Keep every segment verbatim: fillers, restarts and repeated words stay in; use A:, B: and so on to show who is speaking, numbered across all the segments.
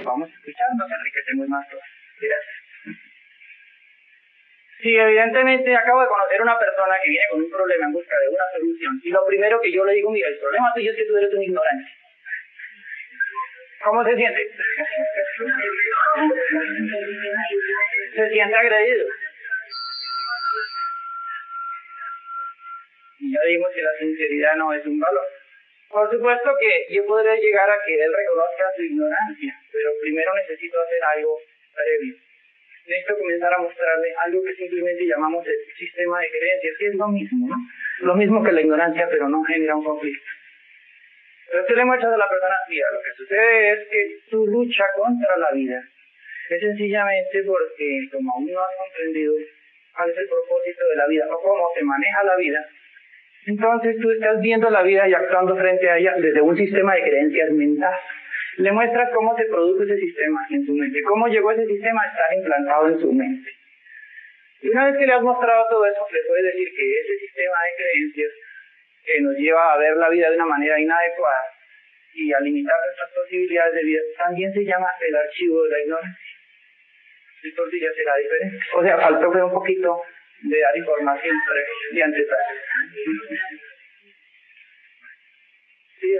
A: vamos a escuchar, nos enriquecemos más todos. Gracias. Si evidentemente acabo de conocer a una persona que viene con un problema en busca de una solución, y lo primero que yo le digo, mira, el problema tuyo es que tú eres un ignorante. ¿Cómo se siente? Se siente agredido. Y ya dijimos que la sinceridad no es un valor. Por supuesto que yo podré llegar a que él reconozca su ignorancia, pero primero necesito hacer algo previo. Necesito comenzar a mostrarle algo que simplemente llamamos el sistema de creencias, que es lo mismo, ¿no? Lo mismo que la ignorancia, pero no genera un conflicto. Pero tú le muestras a la persona, mira, lo que sucede es que tu lucha contra la vida es sencillamente porque, como aún no has comprendido cuál es el propósito de la vida o cómo se maneja la vida, entonces tú estás viendo la vida y actuando frente a ella desde un sistema de creencias mental. Le muestras cómo se produce ese sistema en su mente, cómo llegó ese sistema a estar implantado en su mente. Y una vez que le has mostrado todo eso, le puedes decir que ese sistema de creencias que nos lleva a ver la vida de una manera inadecuada y a limitar nuestras posibilidades de vida, también se llama el archivo de la ignorancia. Entonces ya será diferente. O sea, faltó un poquito de dar información de antes. Sí.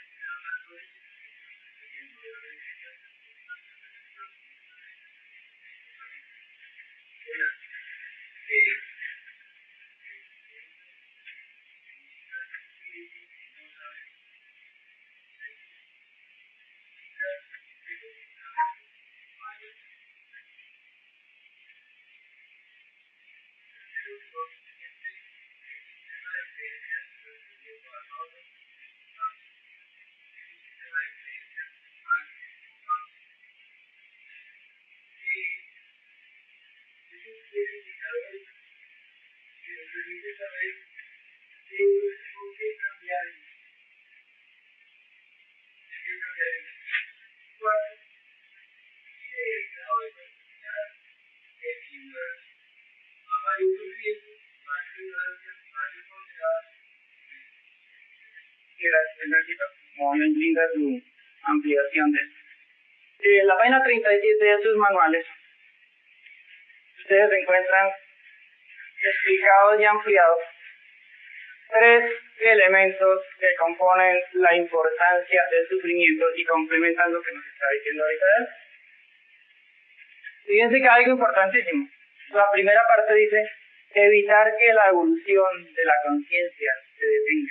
A: Muy linda su ampliación de esto. En la página treinta y siete de sus manuales, ustedes encuentran explicados y ampliados tres elementos que componen la importancia del sufrimiento y complementan lo que nos está diciendo ahorita él. Fíjense que hay algo importantísimo. La primera parte dice evitar que la evolución de la conciencia se detenga.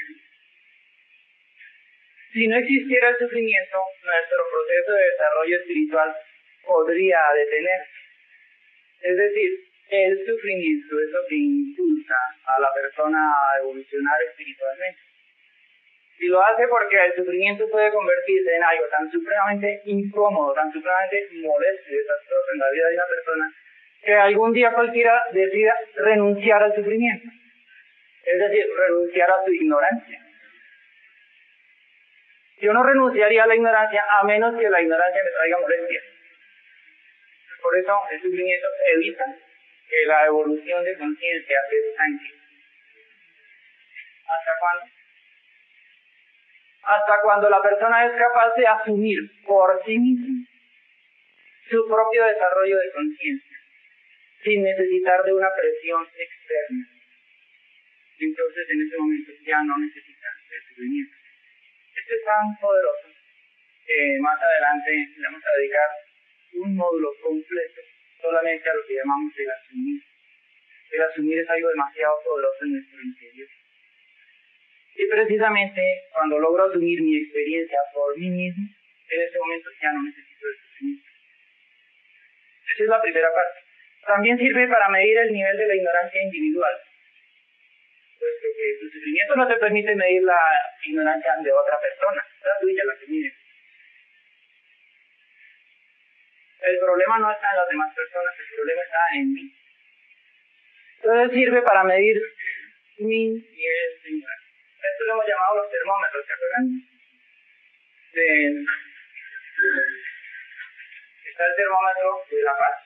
A: Si no existiera el sufrimiento, nuestro proceso de desarrollo espiritual podría detenerse. Es decir, el sufrimiento es lo que impulsa a la persona a evolucionar espiritualmente. Y lo hace porque el sufrimiento puede convertirse en algo tan supremamente incómodo, tan supremamente molesto y desastroso en la vida de una persona, que algún día cualquiera decida renunciar al sufrimiento. Es decir, renunciar a su ignorancia. Yo no renunciaría a la ignorancia a menos que la ignorancia me traiga molestia. Por eso el sufrimiento evita que la evolución de conciencia se estanque. ¿Hasta cuándo? Hasta cuando la persona es capaz de asumir por sí misma su propio desarrollo de conciencia, sin necesitar de una presión externa. Entonces en ese momento ya no necesita el sufrimiento. Esto es tan poderoso que más adelante le vamos a dedicar un módulo completo solamente a lo que llamamos el asumir. El asumir es algo demasiado poderoso en nuestro interior. Y precisamente cuando logro asumir mi experiencia por mí mismo, en ese momento ya no necesito el sufrimiento. Esa es la primera parte. También sirve para medir el nivel de la ignorancia individual. Puesto que tu sufrimiento no te permite medir la ignorancia de otra persona, es la tuya la que mide. El problema no está en las demás personas, el problema está en mí. Entonces sirve para medir mi nivel de ignorancia. Esto lo hemos llamado los termómetros, ¿se acuerdan? De... Está el termómetro de la paz.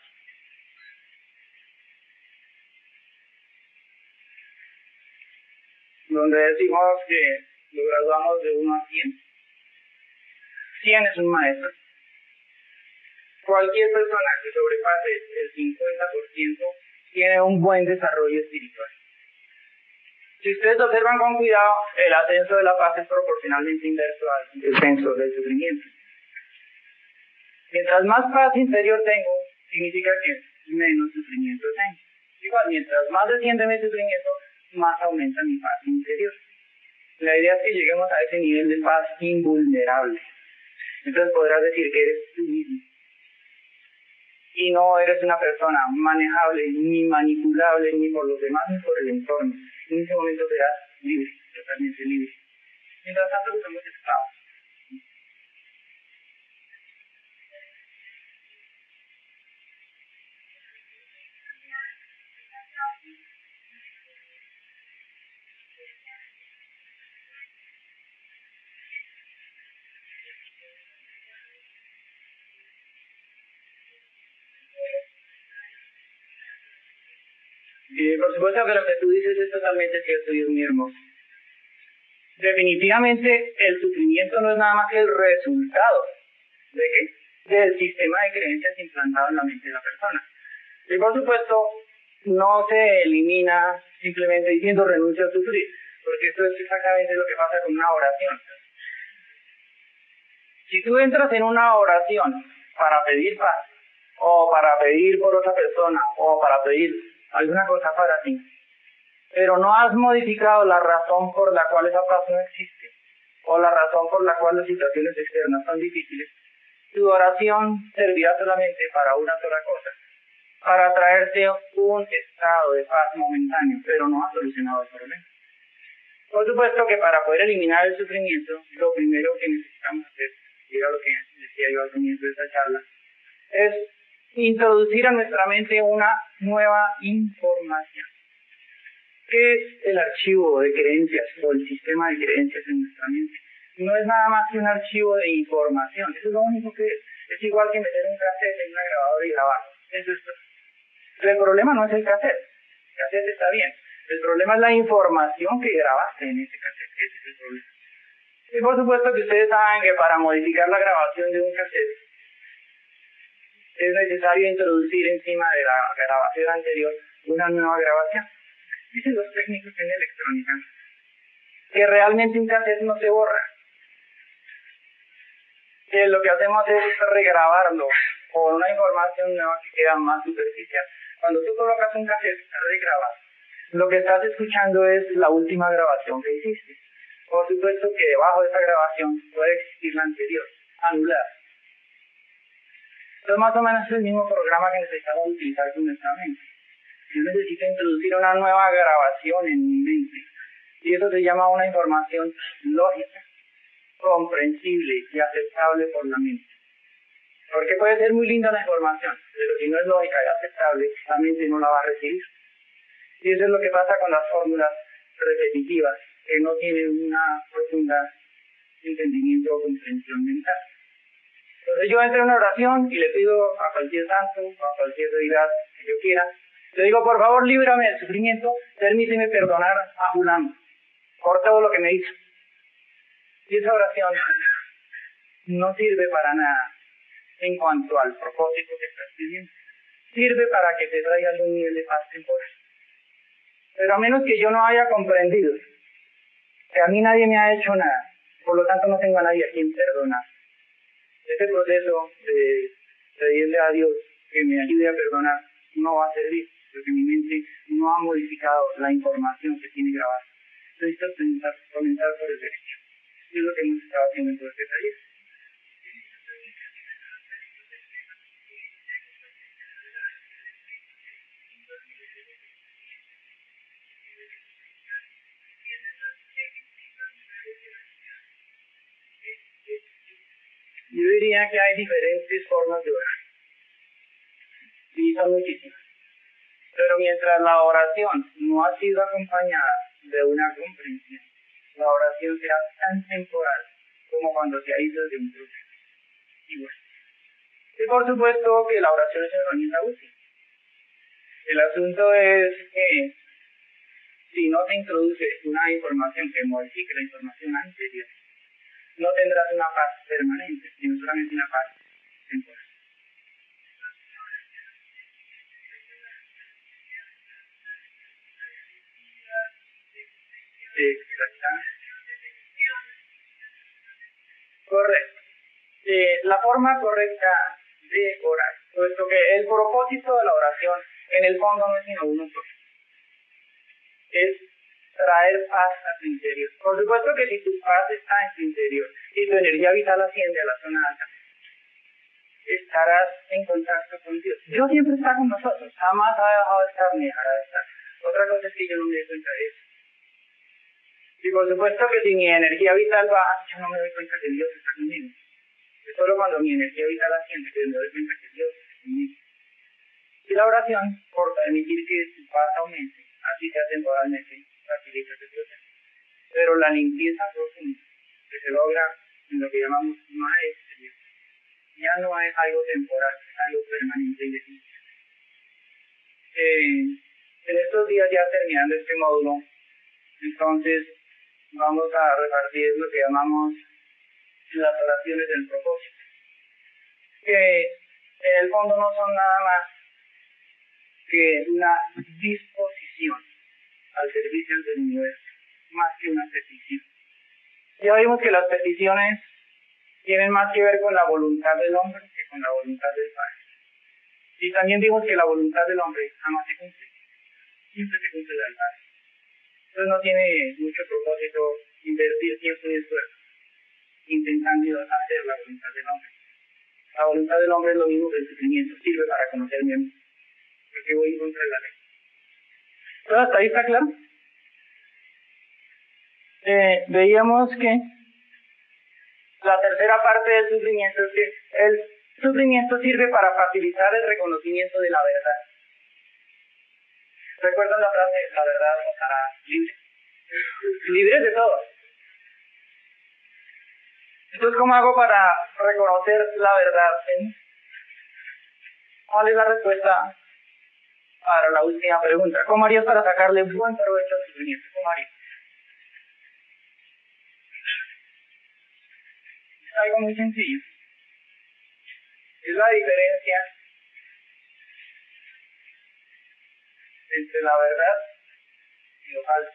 A: Donde decimos que lo graduamos de uno a cien. cien es un maestro. cualquier persona que sobrepase el cincuenta por ciento tiene un buen desarrollo espiritual. Si ustedes observan con cuidado, el ascenso de la paz es proporcionalmente inverso al descenso del sufrimiento. Mientras más paz interior tengo, significa que menos sufrimiento tengo. Igual, mientras más desciende mi sufrimiento, más aumenta mi paz interior. La idea es que lleguemos a ese nivel de paz invulnerable. Entonces podrás decir que eres tú mismo. Y no eres una persona manejable, ni manipulable, ni por los demás, ni por el entorno. En ese momento serás libre, totalmente libre. Mientras tanto, estamos esclavos. Y por supuesto que lo que tú dices es totalmente cierto y es muy hermoso. Definitivamente el sufrimiento no es nada más que el resultado ¿de qué? Del sistema de creencias implantado en la mente de la persona. Y por supuesto no se elimina simplemente diciendo renuncio a sufrir, porque esto es exactamente lo que pasa con una oración. Si tú entras en una oración para pedir paz, o para pedir por otra persona, o para pedir alguna cosa para ti, pero no has modificado la razón por la cual esa paz no existe, o la razón por la cual las situaciones externas son difíciles, tu oración servirá solamente para una sola cosa, para traerte un estado de paz momentáneo, pero no ha solucionado el problema. Por supuesto que para poder eliminar el sufrimiento, lo primero que necesitamos hacer, y era lo que decía yo al comienzo de esta charla, es introducir a nuestra mente una nueva información. ¿Qué es el archivo de creencias o el sistema de creencias en nuestra mente? No es nada más que un archivo de información, eso es lo único que es. Es igual que meter un cassette en una grabadora y grabar. Eso es todo. El problema no es el cassette, el cassette está bien. El problema es la información que grabaste en ese cassette, ese es el problema. Y por supuesto que ustedes saben que para modificar la grabación de un cassette es necesario introducir encima de la grabación anterior una nueva grabación. Dicen los técnicos en electrónica que realmente un cassette no se borra, que lo que hacemos es regrabarlo con una información nueva que queda más superficial. Cuando tú colocas un cassette regrabado, lo que estás escuchando es la última grabación que hiciste. Por supuesto que debajo de esa grabación puede existir la anterior, anulada. Entonces más o menos es el mismo programa que necesitamos utilizar con nuestra mente. Yo necesito introducir una nueva grabación en mi mente. Y eso se llama una información lógica, comprensible y aceptable por la mente. Porque puede ser muy linda la información, pero si no es lógica y aceptable, la mente no la va a recibir. Y eso es lo que pasa con las fórmulas repetitivas, que no tienen una profunda entendimiento o comprensión mental. Entonces yo entro en una oración y le pido a cualquier santo, a cualquier deidad que yo quiera, le digo, por favor, líbrame del sufrimiento, permíteme perdonar a fulano por todo lo que me hizo. Y esa oración no sirve para nada en cuanto al propósito que estás pidiendo. Sirve para que te traiga algún nivel de paz temporal. Pero a menos que yo no haya comprendido que a mí nadie me ha hecho nada, por lo tanto no tengo a nadie a quien perdonar, ese proceso de pedirle a Dios que me ayude a perdonar no va a servir, porque mi mente no ha modificado la información que tiene grabada. Necesito comenzar, comenzar por el derecho. Y es lo que hemos estado haciendo en todo este taller. Yo diría que hay diferentes formas de orar. Y son muchísimas. Pero mientras la oración no ha sido acompañada de una comprensión, la oración será tan temporal como cuando se hizo desde un proceso. Y bueno. Y por supuesto que la oración es una herramienta útil. El asunto es que si no se introduce una información que modifique la información anterior, no tendrás una paz permanente, sino solamente una paz temporal. Exactamente. Correcto. Eh, la forma correcta de orar, puesto que el propósito de la oración en el fondo no es sino uno solo, es traer paz a tu interior. Por supuesto que si tu paz está en tu interior y tu energía vital asciende a la zona alta, estarás en contacto con Dios. Dios siempre está con nosotros, jamás ha dejado de estar ni dejará de estar. Otra cosa es que yo no me doy cuenta de eso. Y por supuesto que si mi energía vital baja, yo no me doy cuenta que Dios está conmigo. Es solo cuando mi energía vital asciende que me doy cuenta que Dios está conmigo. Y la oración, por permitir que tu paz aumente, así sea temporalmente, facilita ese proceso. Pero la limpieza profunda que se logra en lo que llamamos maestría, ya no es algo temporal, es algo permanente y definitivo. Eh, en estos días, ya terminando este módulo, entonces vamos a repartir lo que llamamos las oraciones del propósito, que en el fondo no son nada más que una disposición al servicio del universo, más que una petición. Ya vimos que las peticiones tienen más que ver con la voluntad del hombre que con la voluntad del Padre. Y también vimos que la voluntad del hombre jamás se cumple, siempre se cumple la del Padre. Entonces no tiene mucho propósito invertir tiempo y esfuerzo intentando hacer la voluntad del hombre. La voluntad del hombre es lo mismo que el sufrimiento, sirve para conocerme a mí, porque voy en contra de la ley. ¿Todo hasta ahí está claro? Eh, veíamos que la tercera parte del sufrimiento es que el sufrimiento sirve para facilitar el reconocimiento de la verdad. ¿Recuerdan la frase, la verdad os hará libre? Libres de todo. Entonces, ¿cómo hago para reconocer la verdad en mí? ¿Cuál es la respuesta para la última pregunta? ¿Cómo harías para sacarle buen provecho al sufrimiento? ¿Cómo harías? Es algo muy sencillo. Es la diferencia entre la verdad y lo falso.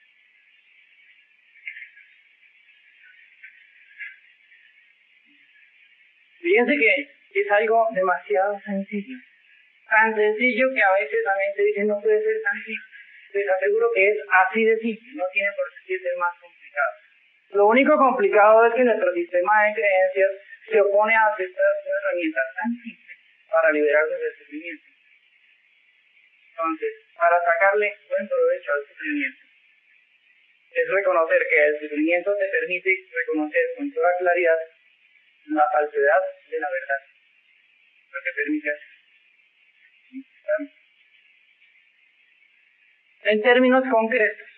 A: Fíjense que es algo demasiado sencillo. Tan sencillo que a veces la mente dice no puede ser tan simple. Les aseguro que es así de simple, no tiene por qué ser más complicado. Lo único complicado es que nuestro sistema de creencias se opone a aceptar una herramienta tan simple para liberarnos del sufrimiento. Entonces, para sacarle buen provecho al sufrimiento, es reconocer que el sufrimiento te permite reconocer con toda claridad la falsedad de la verdad. Lo que permite hacer. En términos concretos,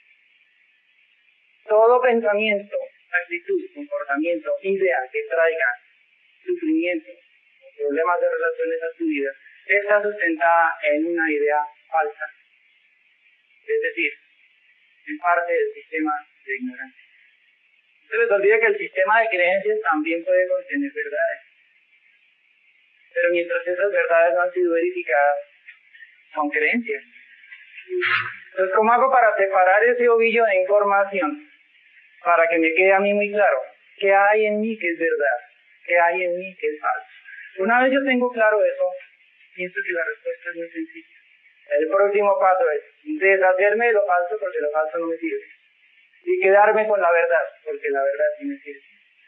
A: todo pensamiento, actitud, comportamiento, idea que traiga sufrimiento o problemas de relaciones a tu vida, está sustentada en una idea falsa. Es decir, en parte del sistema de ignorancia. No se les olvide que el sistema de creencias también puede contener verdades. Pero mientras esas verdades no han sido verificadas, son creencias. Entonces, ¿cómo hago para separar ese ovillo de información? Para que me quede a mí muy claro qué hay en mí que es verdad, qué hay en mí que es falso. Una vez yo tengo claro eso, pienso que la respuesta es muy sencilla. El próximo paso es deshacerme de lo falso porque lo falso no me sirve. Y quedarme con la verdad, porque la verdad sí me sirve.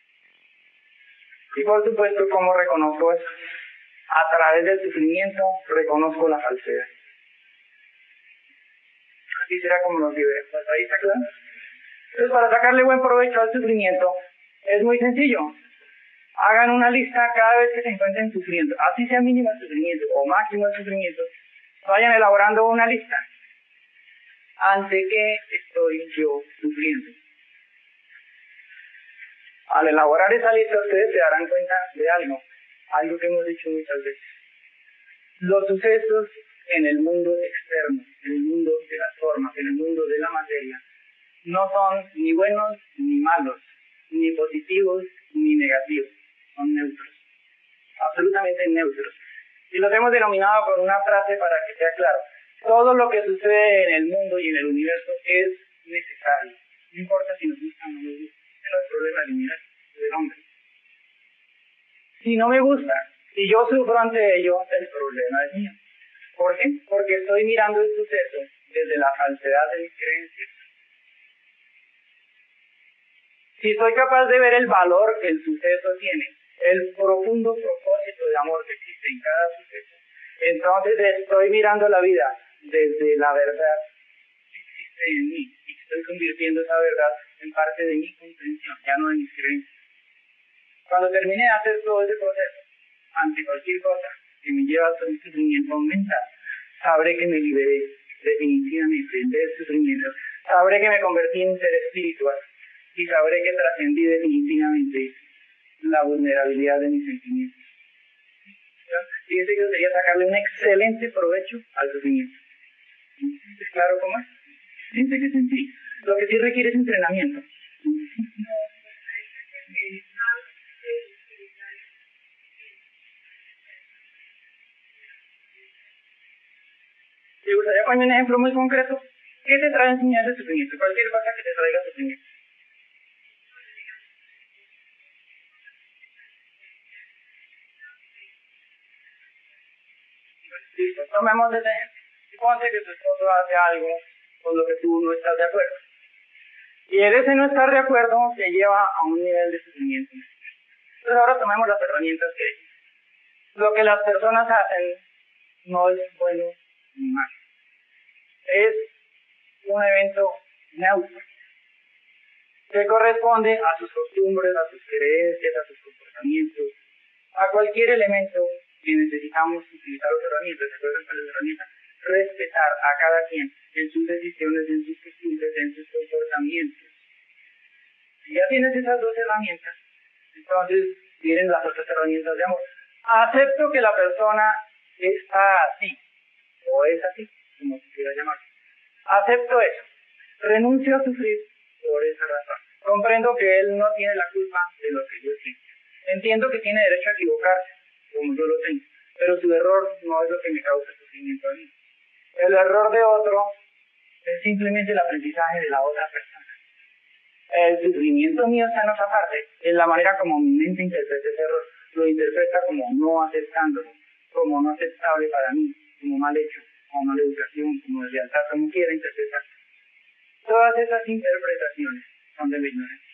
A: Y por supuesto, ¿cómo reconozco eso? A través del sufrimiento reconozco la falsedad. Así será como nos libera. ¿Hasta ahí está claro? Entonces, para sacarle buen provecho al sufrimiento, es muy sencillo. Hagan una lista cada vez que se encuentren sufriendo. Así sea mínimo el sufrimiento o máximo el sufrimiento. Vayan elaborando una lista. ¿Ante qué estoy yo sufriendo? Al elaborar esa lista, ustedes se darán cuenta de algo. Algo que hemos dicho muchas veces. Los sucesos en el mundo externo, en el mundo de las formas, en el mundo de la materia, no son ni buenos ni malos, ni positivos ni negativos, son neutros, absolutamente neutros. Y los hemos denominado con una frase para que sea claro: todo lo que sucede en el mundo y en el universo es necesario. hombre. Si no me gusta, si yo sufro ante ello, el problema es mío. ¿Por qué? Porque estoy mirando el suceso desde la falsedad de mis creencias. Si soy capaz de ver el valor que el suceso tiene, el profundo propósito de amor que existe en cada suceso, entonces estoy mirando la vida desde la verdad que existe en mí y estoy convirtiendo esa verdad en parte de mi comprensión, ya no de mis creencias. Cuando termine de hacer todo ese proceso, ante cualquier cosa que me lleva a un sufrimiento mental, sabré que me liberé definitivamente del sufrimiento, sabré que me convertí en un ser espiritual y sabré que trascendí definitivamente la vulnerabilidad de mis sentimientos. Fíjense que sería sacarle un excelente provecho al sufrimiento. ¿Es claro cómo es? Fíjense que es sencillo. Lo que sí requiere es entrenamiento. ¿Te gustaría poner un ejemplo muy concreto? ¿Qué te trae a enseñar el sufrimiento? Cualquier cosa que te traiga sufrimiento. Listo, tomemos ese ejemplo. Suponte que tu esposo hace algo con lo que tú no estás de acuerdo. Y el ese no estar de acuerdo te lleva a un nivel de sufrimiento. Entonces ahora tomemos las herramientas que hay. Lo que las personas hacen no es bueno ni malo. Es un evento neutro que corresponde a sus costumbres, a sus creencias, a sus comportamientos, a cualquier elemento que necesitamos utilizar las herramientas. ¿Se acuerdan con las herramientas? Respetar a cada quien en sus decisiones, en sus costumbres, en sus comportamientos. Si ya tienes esas dos herramientas, entonces vienen las otras herramientas de amor. Acepto que la persona está así, o es así, como se quiera llamar. Acepto eso. Renuncio a sufrir por esa razón. Comprendo que él no tiene la culpa de lo que yo siento. Entiendo que tiene derecho a equivocarse, como yo lo tengo, pero su error no es lo que me causa sufrimiento a mí. El error de otro es simplemente el aprendizaje de la otra persona. El sufrimiento mío está en otra parte, en la manera como mi mente interpreta ese error. Lo interpreta como no aceptándolo, como no aceptable para mí, como mal hecho, como mala educación, como deslealtad, como quiera interpretar. Todas esas interpretaciones son de la ignorancia.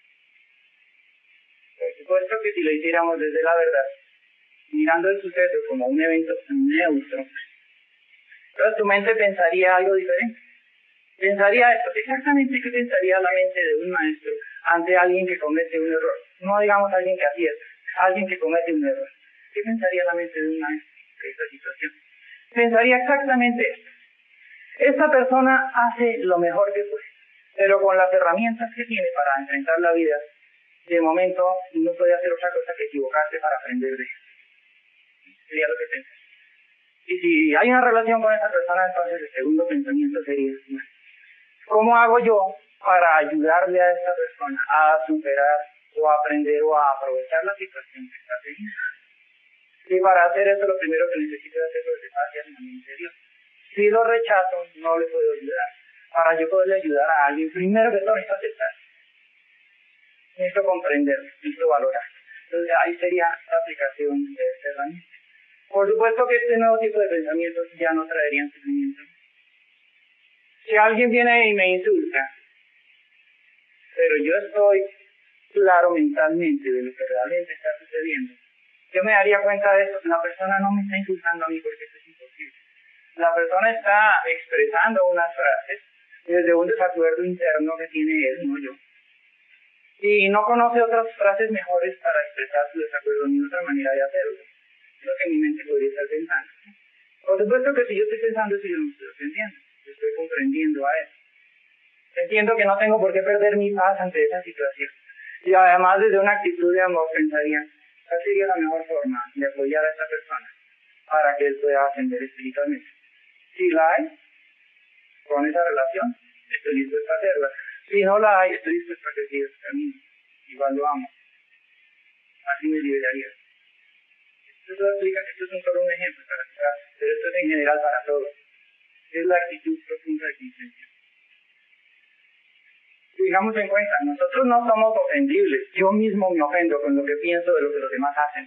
A: Por supuesto que si lo hiciéramos desde la verdad, mirando el suceso como un evento neutro, entonces tu mente pensaría algo diferente. Pensaría esto, exactamente qué pensaría la mente de un maestro ante alguien que comete un error. No digamos alguien que acierta, alguien que comete un error. ¿Qué pensaría la mente de un maestro de esta situación? Pensaría exactamente esto. Esta persona hace lo mejor que puede, pero con las herramientas que tiene para enfrentar la vida, de momento no puede hacer otra cosa que equivocarse para aprender de eso. Sería lo que piensa. Y si hay una relación con esa persona, entonces el segundo pensamiento sería, ¿cómo hago yo para ayudarle a esta persona a superar o a aprender o a aprovechar la situación que está teniendo? Y para hacer eso, lo primero que necesito hacer es hacia mi interior. Si lo rechazo, no le puedo ayudar. Para yo poderle ayudar a alguien, primero que todo necesito aceptar. Necesito comprender, necesito valorar. Entonces ahí sería la aplicación de esta herramienta. Por supuesto que este nuevo tipo de pensamientos ya no traerían sufrimiento. Si alguien viene y me insulta, pero yo estoy claro mentalmente de lo que realmente está sucediendo, yo me daría cuenta de eso. La persona no me está insultando a mí porque eso es imposible. La persona está expresando unas frases desde un desacuerdo interno que tiene él, no yo. Y no conoce otras frases mejores para expresar su desacuerdo ni otra manera de hacerlo. Es lo que mi mente podría estar pensando. Por supuesto que si yo estoy pensando eso, yo no estoy ofendiendo. Yo estoy comprendiendo a él. Entiendo que no tengo por qué perder mi paz ante esa situación. Y además, desde una actitud de amor, pensaría, ¿cuál sería la mejor forma de apoyar a esta persona para que él pueda ascender espiritualmente? Si la hay, con esa relación, estoy dispuesto a hacerla. Si no la hay, estoy dispuesto a que siga su camino. Igual lo amo. Así me liberaría. Esto explica que esto es un solo un ejemplo para explicar, pero esto es en general para todos. Es la actitud profunda de conciencia. Tengamos en cuenta, nosotros no somos ofendibles. Yo mismo me ofendo con lo que pienso de lo que los demás hacen.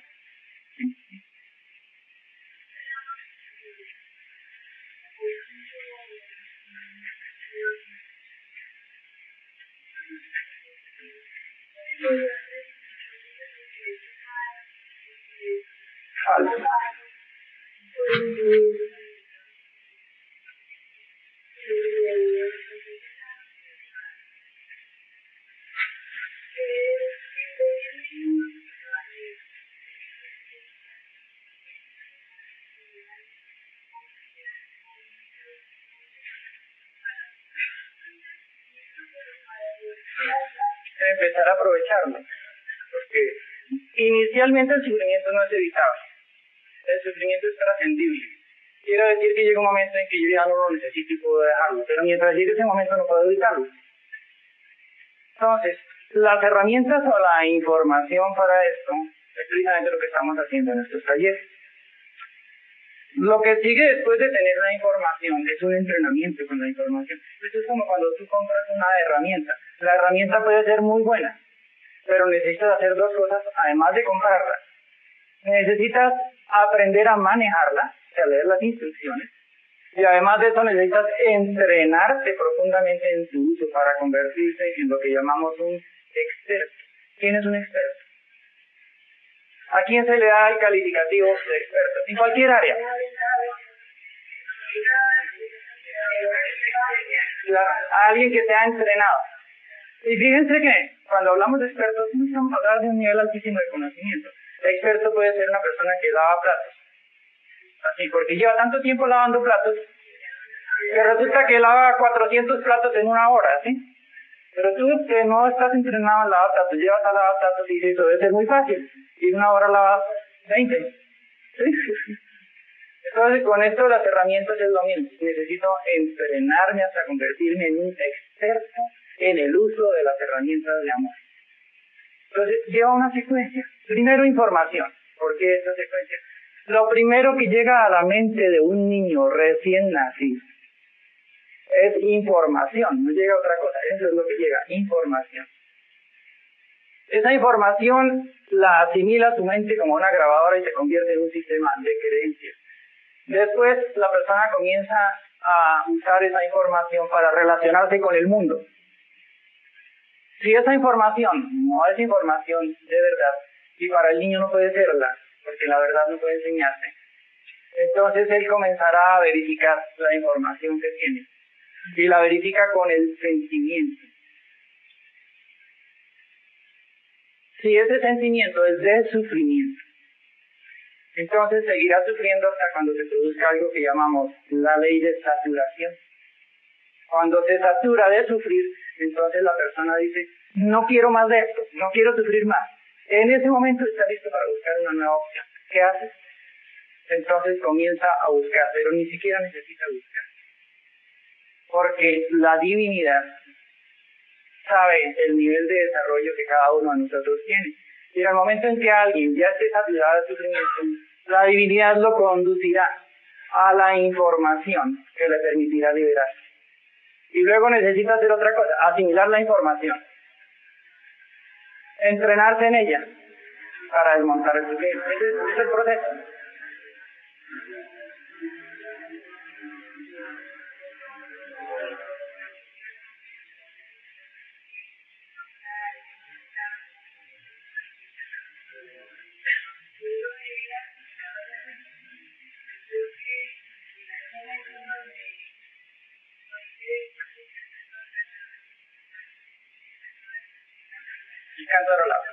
A: Falso. Empezar a aprovecharlo, porque inicialmente el sufrimiento no es evitable, el sufrimiento es trascendible. Quiero decir que llega un momento en que yo ya no lo necesito y puedo dejarlo, pero mientras llegue ese momento no puedo evitarlo. Entonces, las herramientas o la información para esto es precisamente lo que estamos haciendo en estos talleres. Lo que sigue después de tener una información es un entrenamiento con la información. Esto es como cuando tú compras una herramienta. La herramienta puede ser muy buena, pero necesitas hacer dos cosas además de comprarla. Necesitas aprender a manejarla, o sea, leer las instrucciones, y además de eso necesitas entrenarte profundamente en su uso para convertirse en lo que llamamos un experto. ¿Quién es un experto? ¿A quién se le da el calificativo de experto? En cualquier área. A alguien que se ha entrenado. Y fíjense que cuando hablamos de expertos no estamos hablando de un nivel altísimo de conocimiento. Experto puede ser una persona que lava platos. Así, porque lleva tanto tiempo lavando platos que resulta que lava cuatrocientos platos en una hora, ¿sí? Pero tú que no estás entrenado en lavar platos, llevas a lavar platos y dices, eso debe ser muy fácil. Y en una hora lavas veinte. ¿Sí? Entonces, con esto de las herramientas es lo mismo. Necesito entrenarme hasta convertirme en un experto en el uso de las herramientas de amor. Entonces, lleva una secuencia. Primero, información. ¿Por qué esta secuencia? Lo primero que llega a la mente de un niño recién nacido es información, no llega otra cosa, eso es lo que llega, información. Esa información la asimila su mente como una grabadora y se convierte en un sistema de creencias. Después la persona comienza a usar esa información para relacionarse con el mundo. Si esa información no es información de verdad, y para el niño no puede serla, porque la verdad no puede enseñarse, entonces él comenzará a verificar la información que tiene. Y la verifica con el sentimiento. Si ese sentimiento es de sufrimiento, entonces seguirá sufriendo hasta cuando se produzca algo que llamamos la ley de saturación. Cuando se satura de sufrir, entonces la persona dice, no quiero más de esto, no quiero sufrir más. En ese momento está listo para buscar una nueva opción. ¿Qué hace? Entonces comienza a buscar, pero ni siquiera necesita buscar. Porque la divinidad sabe el nivel de desarrollo que cada uno de nosotros tiene. Y en el momento en que alguien ya esté saturado de sufrimiento, la divinidad lo conducirá a la información que le permitirá liberarse. Y luego necesita hacer otra cosa, asimilar la información. Entrenarse en ella para desmontar el sufrimiento. Ese es, ese es el proceso. Y canto a la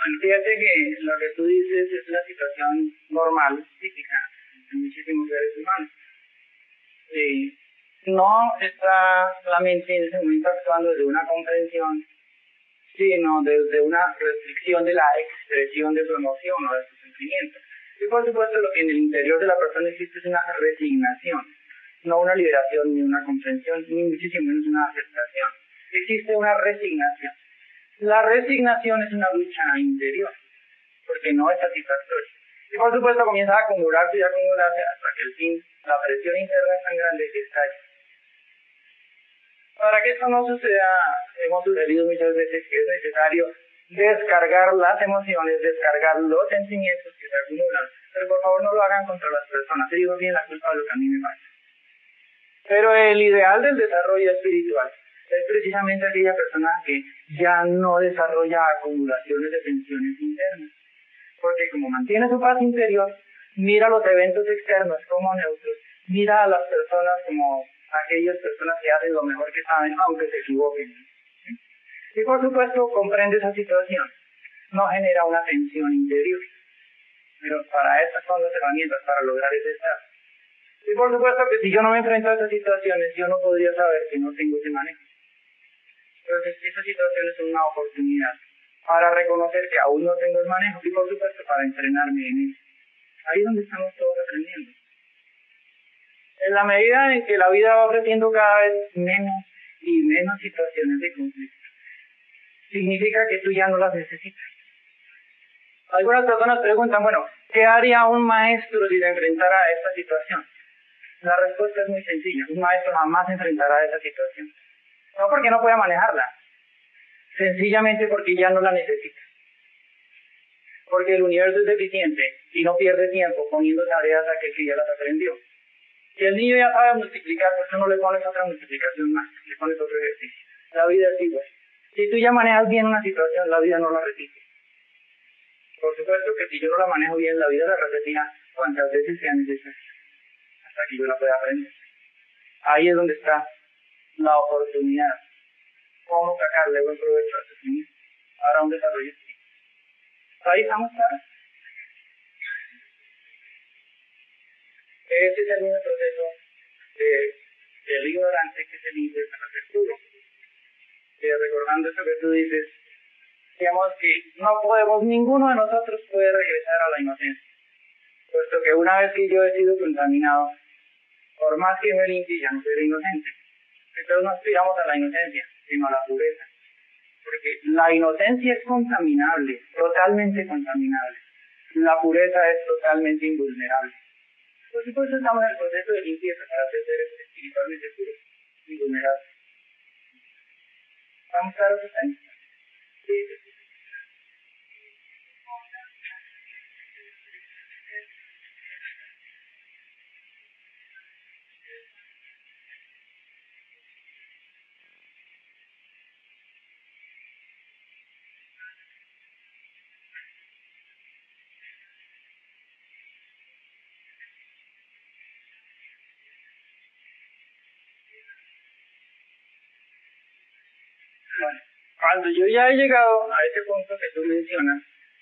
A: Fíjate que lo que tú dices es una situación normal, típica, en muchísimos seres humanos. Sí. No está la mente en ese momento actuando desde una comprensión, sino desde una restricción de la expresión de su emoción o de su sentimiento. Y por supuesto lo que en el interior de la persona existe es una resignación, no una liberación ni una comprensión, ni muchísimo menos una aceptación. Existe una resignación. La resignación es una lucha interior, porque no es satisfactoria. Y por supuesto comienza a acumularse y acumularse hasta que al fin la presión interna es tan grande que estalla. Para que esto no suceda, hemos sugerido muchas veces que es necesario descargar las emociones, descargar los sentimientos que se acumulan. Pero por favor no lo hagan contra las personas. Ellos tienen la culpa de lo que a mí me pasa. Pero el ideal del desarrollo espiritual es precisamente aquella persona que ya no desarrolla acumulaciones de tensiones internas. Porque como mantiene su paz interior, mira los eventos externos como neutros, mira a las personas como aquellas personas que hacen lo mejor que saben, aunque se equivoquen. Y por supuesto comprende esa situación, no genera una tensión interior. Pero para estas son las herramientas para lograr ese estado. Y por supuesto que si yo no me enfrento a esas situaciones, yo no podría saber que no tengo ese manejo. Entonces, esas situaciones son una oportunidad para reconocer que aún no tengo el manejo y por supuesto para entrenarme en eso. Ahí es donde estamos todos aprendiendo. En la medida en que la vida va ofreciendo cada vez menos y menos situaciones de conflicto, significa que tú ya no las necesitas. Algunas personas preguntan, bueno, ¿qué haría un maestro si se enfrentara a esta situación? La respuesta es muy sencilla. Un maestro jamás se enfrentará a esa situación. No porque no pueda manejarla, sencillamente porque ya no la necesita. Porque el universo es deficiente y no pierde tiempo poniendo tareas a aquel que ya las aprendió. Si el niño ya sabe multiplicar, pues tú no le pones otra multiplicación más, le pones otro ejercicio. La vida es igual. Si tú ya manejas bien una situación, la vida no la repite. Por supuesto que si yo no la manejo bien, la vida la repetirá cuantas veces sea necesario, hasta que yo la pueda aprender. Ahí es donde está la oportunidad. Cómo sacarle buen provecho a su niño para un desarrollo. Ahí estamos, claros. Ese es el mismo proceso de, del ignorante que se libre para ser puro. Eh, recordando eso que tú dices, digamos que no podemos, ninguno de nosotros puede regresar a la inocencia, puesto que una vez que yo he sido contaminado, por más que me limpie, ya no seré inocente. Entonces no aspiramos a la inocencia, sino a la pureza. Porque la inocencia es contaminable, totalmente contaminable. La pureza es totalmente invulnerable. Por supuesto estamos en el proceso de limpieza para ser seres espiritualmente puros, invulnerables. ¿Estamos claros hasta ahí? Sí. Bueno, cuando yo ya he llegado a ese punto que tú mencionas,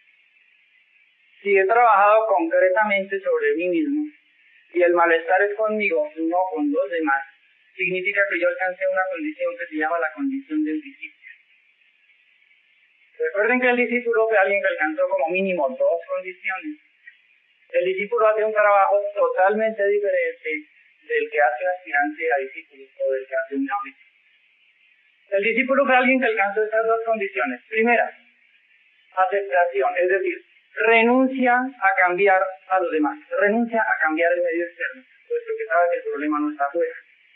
A: si he trabajado concretamente sobre mí mismo y el malestar es conmigo, no con los demás, significa que yo alcancé una condición que se llama la condición del discípulo. Recuerden que el discípulo fue alguien que alcanzó como mínimo dos condiciones. El discípulo hace un trabajo totalmente diferente del que hace un aspirante a discípulo o del que hace un novicio. El discípulo fue alguien que alcanzó estas dos condiciones. Primera, aceptación, es decir, renuncia a cambiar a los demás, renuncia a cambiar el medio externo, puesto que sabe que el problema no está afuera.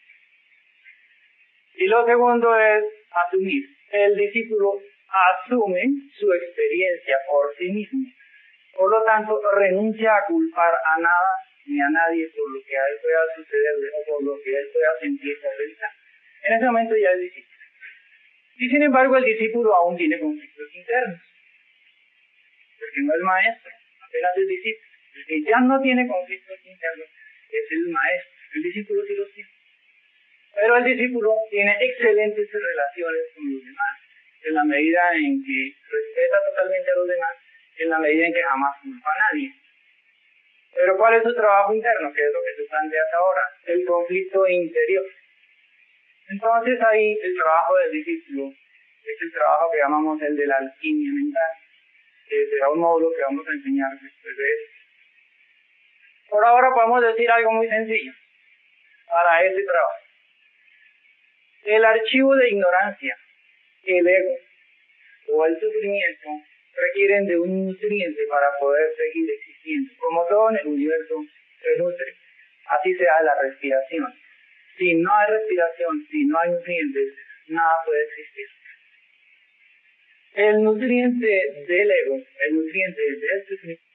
A: Y lo segundo es asumir. El discípulo asume su experiencia por sí mismo. Por lo tanto, renuncia a culpar a nada ni a nadie por lo que a él pueda sucederle o por lo que él pueda sentir o pensar. En ese momento ya es discípulo. Y sin embargo, el discípulo aún tiene conflictos internos. Porque no es maestro, apenas es discípulo. El que ya no tiene conflictos internos es el maestro. El discípulo sí los tiene. Pero el discípulo tiene excelentes relaciones con los demás, en la medida en que respeta totalmente a los demás en la medida en que jamás culpa a nadie. Pero ¿cuál es su trabajo interno? Que es lo que tú planteas ahora, el conflicto interior. Entonces ahí el trabajo del discípulo es el trabajo que llamamos el de la alquimia mental, que será un módulo que vamos a enseñar después de eso. Por ahora podemos decir algo muy sencillo para este trabajo. El archivo de ignorancia, el ego o el sufrimiento requieren de un nutriente para poder seguir existiendo. Como todo en el universo se nutre, así sea la respiración. Si no hay respiración, si no hay nutrientes, nada puede existir. El nutriente del ego, el nutriente del sufrimiento,